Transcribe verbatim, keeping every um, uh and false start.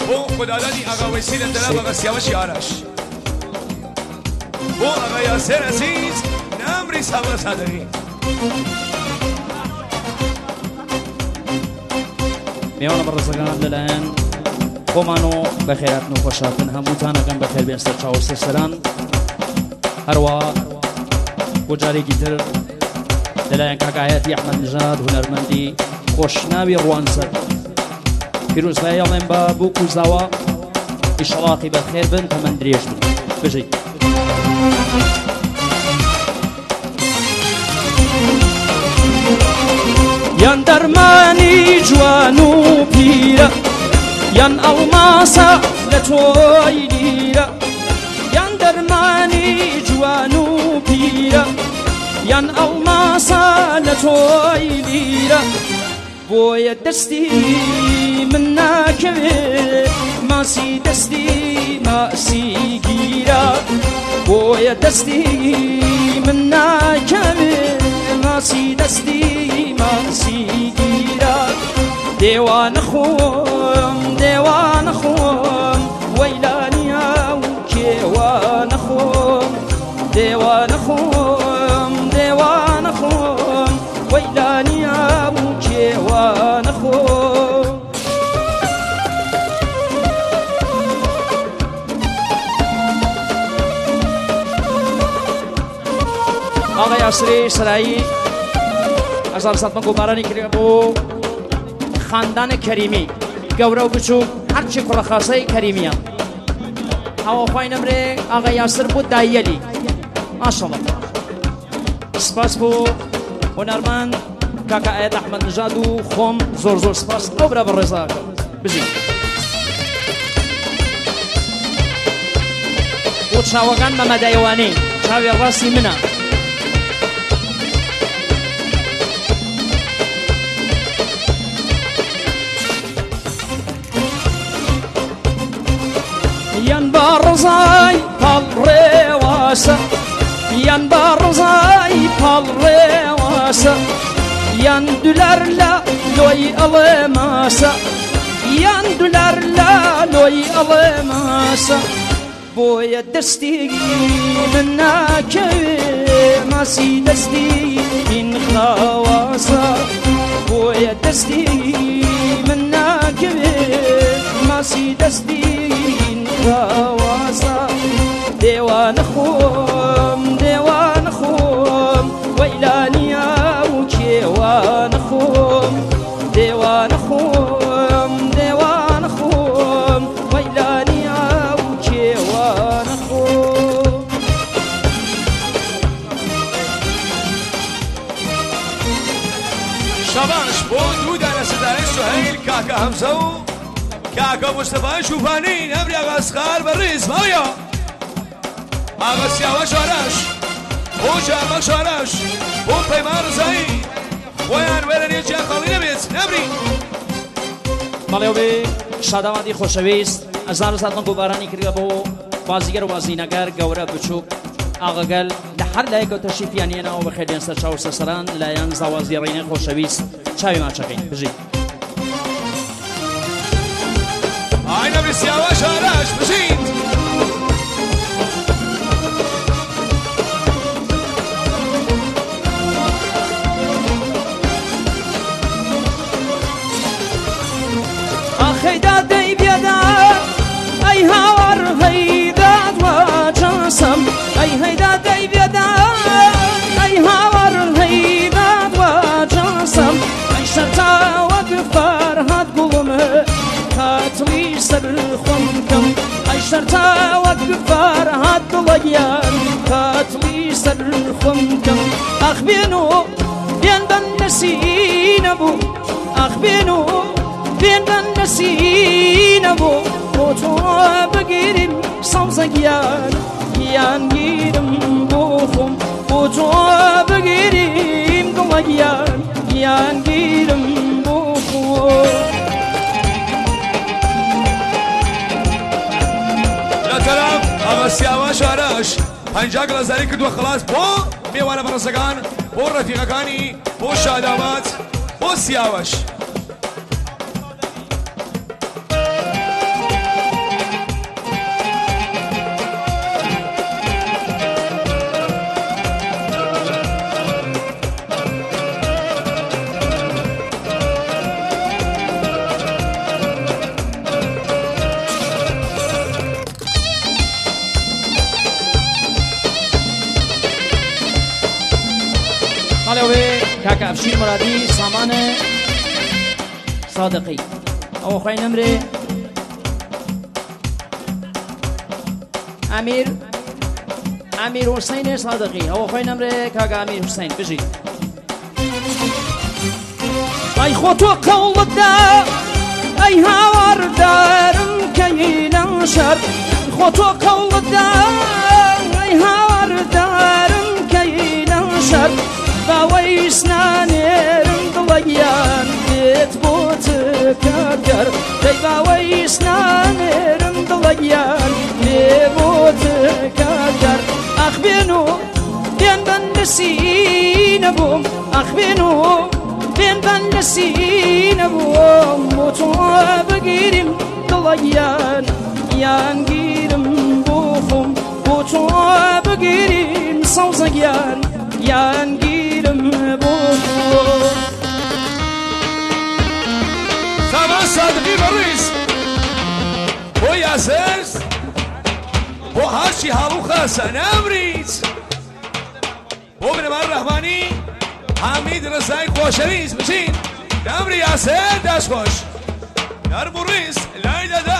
بۆ خوددادانی ئاغاوەیسی لە دەلا بە غەسیاوەشی ئاراش بۆ ئاغا یاسێر عەزیز نامری ساوە سادەری میوانە بەڕێزەکان لەلایەن خۆمان و بەخێراتن و خۆشاتن هەمووتانەکەم بەخێر بێن سەر چاوە سەرسەران هەروە بۆ جارێکی تر لەلایەن کاکایەتی ئەحمەد نژاد هونەرمەندی خۆشناوی ڕوانسەر پیرۆزبای ئەڵێن بە بۆ کوزاوە ئیشەڵاقی بەخێر بن تەمەن درێژ بن بژیت یان دەرمانی جوان و پیرە یان ئەڵماسە لە تۆی لیرە یان دەرمانی جوان و پیرە یان ئەڵماسە لە تۆی لیرە بۆیە دەستی من ناکەوێت ماسی دەستی ماسی گیرە بۆیە دەستی من ناکەوێت ماسی دەستی ماسی گیرە دێوانە خۆم دێوانە خۆم وەیلانیا و کێوانە خۆم دێوانە خۆم دێوانە خۆم وەیلانیا و کێوانە خۆم ئاغا یاسری سرایی هەزار سەد مەنگ و بارانی کرد بۆ خاندان کەریمی گەورە و بچوو هەرچی کوڕەخاسەی کەریمیە هەواخوای نەمرێ ئاغا یاسر بۆ دایەلی ماشەڵڵا سپاس بۆ هونەرمەند کاکا ئایەت ئەحمەد نژاد و خۆم زۆر زۆر سپاس ئەو برا بە ڕێزاکە بژین بۆ چاوەکان بە مەدایەوانەی چاوێ ڕاستی منە یان بە ڕزای پاڵڕێواسە یان بە ڕزای پاڵڕێواسە یان دولار لە لۆی ئەڵێ ماسە یان دولار لە لۆی ئەڵێ ماسە بۆیە دەستی من ناکەوێ ماسی دەستی این خاواسە بۆیە دەستی من ناکەوێ ماسی دەستی خاواسە دێوانە خۆم دێوانە خۆم وەیلانیا و کێوانە خۆم دێوانە خۆم دێوانە خۆم وەیلانیا و کێوانە خۆم شەباش بۆ دوو دانە سەدانەی سوهەیل کاکە هەمزە و کاکە مستەفای شوفانی نەمری ئاغا ئەسقەر بەڕێز ماوەیە ئاغا سیاوەش ئاراش بۆ جارمەش ئاراش بۆ پەیمان ڕزایی خۆیان وێرە نێجیان خەڵی نەبێت نەمری مەڵێو بێ شاداوادی خۆشەویست هەزار و سەد مەنگ و بارانی کردوە بۆ بازیگەر و بازینەگەر گەورە بچووک ئاغەگەل لە هەر لایەکەوە تەشریفیان هێناوە بەخێربێن سەر چاو سەرسەران لایەن زاوازی ڕێنێ خۆشەویست چاوی ماچەکەین بژین ئای نەمری سیاوەش ئاراش بژین ئاخەیدا دەی بێدا ئەی هاوار هەیدا دووەچەسەم ئەی هەیدا دەی بێدا ئەی هاوار هەیدا دووەچەسەم ئەی شەرتاوە بفەرهاد گوڵمە هاتوی سەر خۆم بکەم ئەی شەرتاوە بفەرهاد دڵەگیان هاتوی سەر خۆم بکەم ئاخ بێن و بێن بەن نەسینە بوو ئاخ بێن و بێن بەن نەسینە بوو بۆ تۆ بگیریم سەوزەگیان گیان گیرم بۆ خۆم بۆ تۆ بگیریم دڵەگیان گیان گیرم بۆ خۆم لە تەرەف ئاغا سیاوەش ئاراش پەنجا گڵەزاری کردووە خلاص بۆ میوانە بەڕێزەکان بۆ ڕەفیقەکانی بۆ شاداوات بۆ سیاوەش کاک افشین مرادی سامان صادقی او خوای نمره امیر امیر حسین صادقی او خوای نمره کاک امیر حسین بجی ای خودتو قول دا ای هاور دارم کیلن شر خودتو قول دا ای هاور دارم کیلن شر باوی سنانرم دلیان بیت بوت کاکر ای باوی سنانرم دلیان بیت کاکر اخ بینو بین بند سینبوم اخ بینو بین بند سینبوم موتو بگیریم دلیان یان گیرم بوخم موتو بگیریم سوزگیان یان گیرم بوخم سامان صادقی بریز بو یاسرس بو هرچی هلو خاصه نمریز بو بنمان رحمانی حمید رزای خوشویز بچین نمری یاسر دست خوش در بریز لایده